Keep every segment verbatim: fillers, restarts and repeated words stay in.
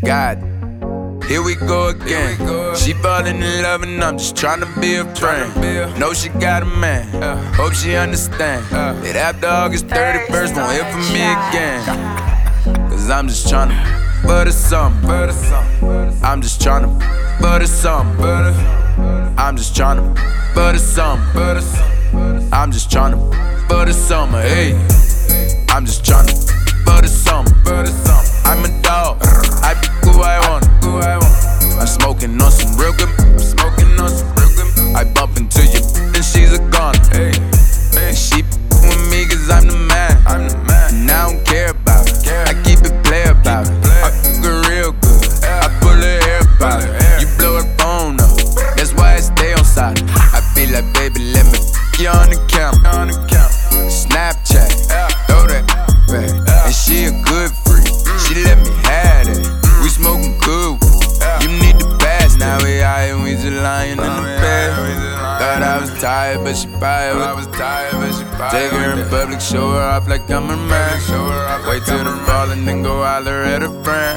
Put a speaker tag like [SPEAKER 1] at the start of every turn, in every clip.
[SPEAKER 1] God, here we go again. She falling in love and I'm just tryna be a friend. Know she got a man, hope she understand that after August thirty-first won't hear from me again. Cause I'm just tryna butter something. I'm just tryna butter something. I'm just tryna butter something. I'm just tryna butter something. Hey, I'm just tryna butter something. I'm a dog, I be who I want. I'm smoking on some real good. I'm smoking on some real good. I bump into you, then she's a goner. And she with me cause I'm the man. I'm the man. And I don't care about it. I keep it play about it. I fuck her real good. I pull her hair about it. You blow her phone up. That's why I stay on side. I feel like, baby, let me f you on the camera. Snapchat, throw that back. And she a good freak. She let me have it. We smoking good. You need to pass. Now we out and we just lying in the bed. Thought I was tired, but she probably was. Take her in public, show her off like I'm a man. Wait till the fall and then go holler at her friend.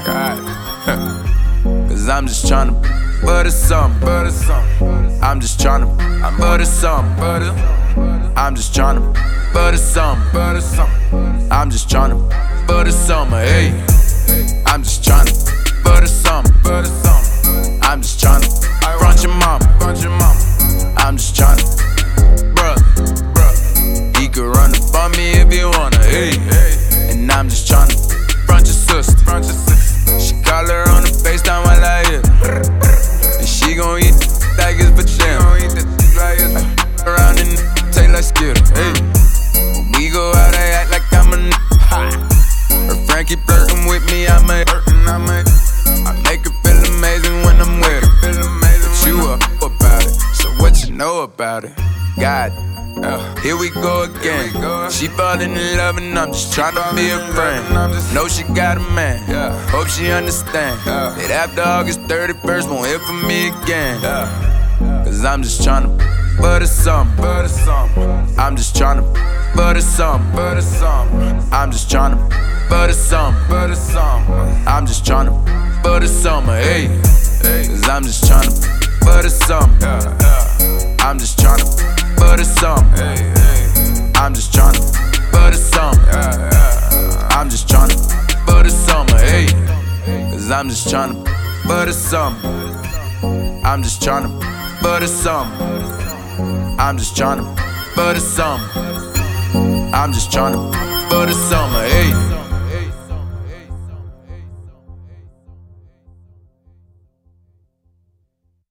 [SPEAKER 1] Cause I'm just tryna butter something. I'm just tryna butter something. I'm just tryna butter something. I'm just tryna butter something. Hey, I'm just tryna butter something. I'm just tryna front your mama. I'm just tryna, bruh. He could run up on me if you wanna. Hey, and I'm just tryna front your sister. She call her on the FaceTime while I hit her. And she gon' eat like it's pajamas. Around and taste like Skittles. Hey, when we go out, I act like I'm a n. Her friend keep flirting with me, I may hurt and I may. I make her feel amazing when I'm with her. But you up about it, so what you know about it? God, here we go again. She falling in love and I'm just tryna be a friend. Know she got a man, hope she understand that after August thirty-first won't hear from me again. Cause I'm just tryna butter something. I'm just tryna butter something. I'm just tryna butter something. I'm just tryna butter something. Hey, cause I'm just tryna butter something. I'm just tryna butter something. I'm just tryna butter something. I'm just tryna butter something. Hey, cause I'm just tryna butter something. I'm just tryna butter something. I'm just tryna butter something. I'm just tryna butter something. Hey.